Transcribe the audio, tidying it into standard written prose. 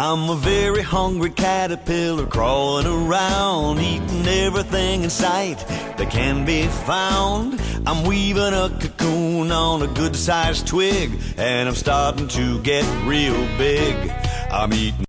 I'm a very hungry caterpillar crawling around, eating everything in sight that can be found. I'm weaving a cocoon on a good-sized twig, and I'm starting to get real big. I'm eating